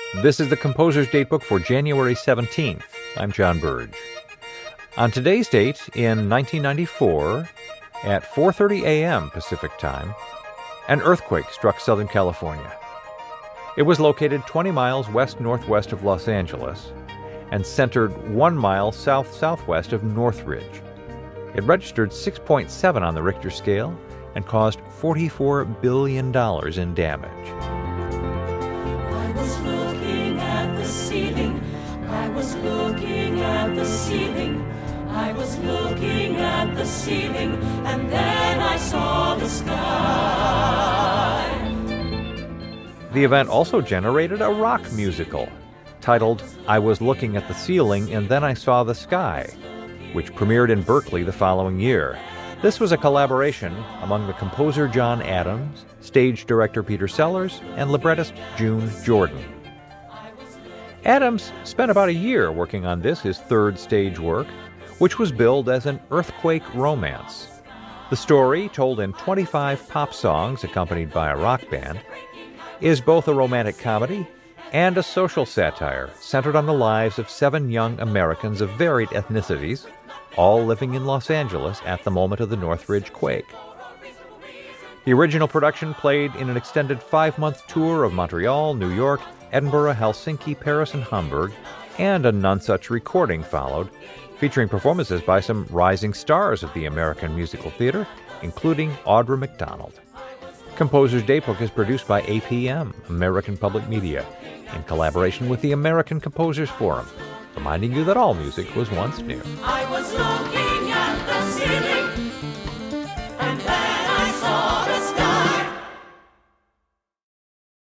This is the Composer's Datebook for January 17th. I'm John Burge. On today's date, in 1994, at 4:30 a.m. Pacific Time, an earthquake struck Southern California. It was located 20 miles west-northwest of Los Angeles and centered 1 mile south-southwest of Northridge. It registered 6.7 on the Richter scale and caused $44 billion in damage. I was looking at the ceiling. I was looking at the ceiling. I was looking at the ceiling, and then I saw the sky. The event also generated a rock musical titled I Was Looking at the Ceiling and Then I Saw the Sky, which premiered in Berkeley the following year. This was a collaboration among the composer John Adams, stage director Peter Sellers, and librettist June Jordan. Adams spent about a year working on this, his third stage work, which was billed as an earthquake romance. The story, told in 25 pop songs accompanied by a rock band, is both a romantic comedy and a social satire centered on the lives of 7 young Americans of varied ethnicities, all living in Los Angeles at the moment of the Northridge quake. The original production played in an extended 5-month tour of Montreal, New York, Edinburgh, Helsinki, Paris, and Hamburg, and a none-such recording followed, featuring performances by some rising stars of the American musical theater, including Audra McDonald. Composer's Datebook is produced by APM, American Public Media, in collaboration with the American Composers Forum, reminding you that all music was once new. I was looking